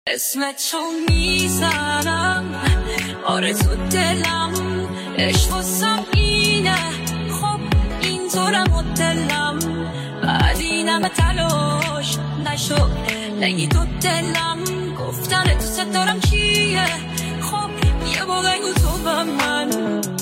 اسمت رو میزنم آره تو دلم عشق واسم اینه خب اینطورم و دلم بعد اینم تلاش نشد نگی تو دلم گفتن تو ست دارم چیه خب یه با بگو تو به من